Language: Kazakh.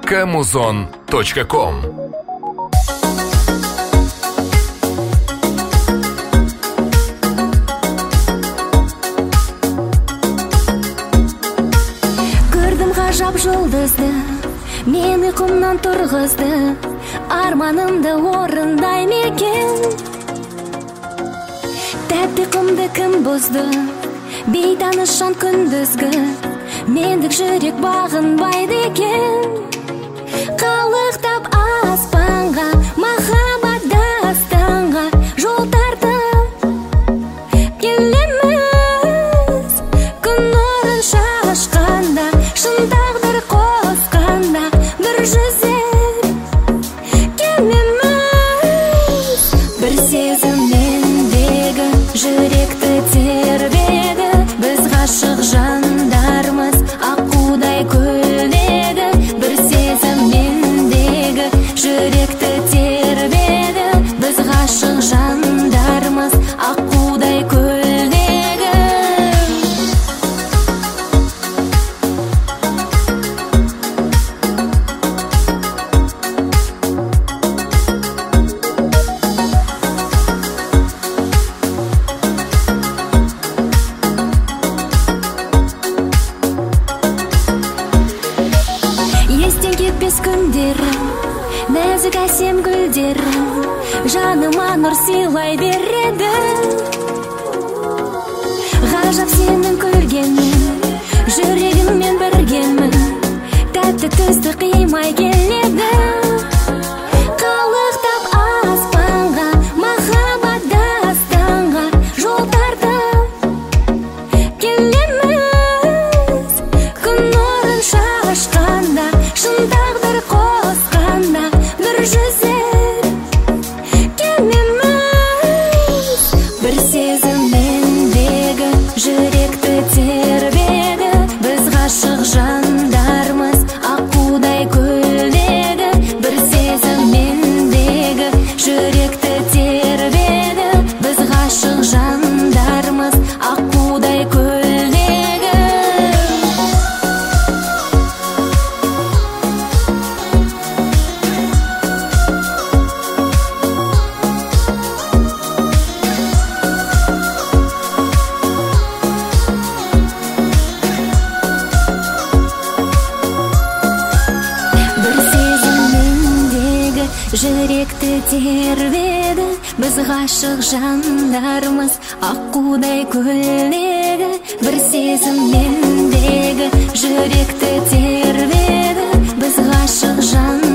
muzika.muzon.com. Көрдім ғажап жұлдызды, мен ұйқымнан тұрғызды, арманымды орындай мекен. Тәтті қымды кім бұзды, бейтаныс жан күндізгі, мендік жүрек бағынбайды екен. Қалықтап аспанға, махаббат дастанға жол тартып келеміз. Күн нұрын шашқанда, шын тағдыр қосқанда, бір жүзіп келеміз. Бір сезім мендегі жүректі тербеді, біз ғашық жандармыз, аққудай көлдегі. Бір сезім мендегі жүректі тербеді, біз ғашық жандармыз, аққудай көлдегі. Естен кетпес күндерім, нәзік әсем гүлдерім, жаныма нұр сыйлай береді. Ғажап сенің күлгенің, жүрегіммен біргемін, тәтті түсті қимай келеді. Қалықтап аспанға, махаббат дастанға жол тартып келеміз. Күн нұрын шашқанда, шын тағдыр қосқанда, бір жүзіп келеміз. Бір сезім мендегі жүректі тербеді, біз ғашық жандармыз, аққудай көлдегі. Бір сезім мендегі жүректі тербеді, біз ғашық жандармыз, аққудай көлдегі. Бір сезім мендегі жүректі тербеді, біз ғашық жандармыз, аққудай көлдегі. Бір сезім мендегі жүректі тербеді, біз ғашық жандармыз.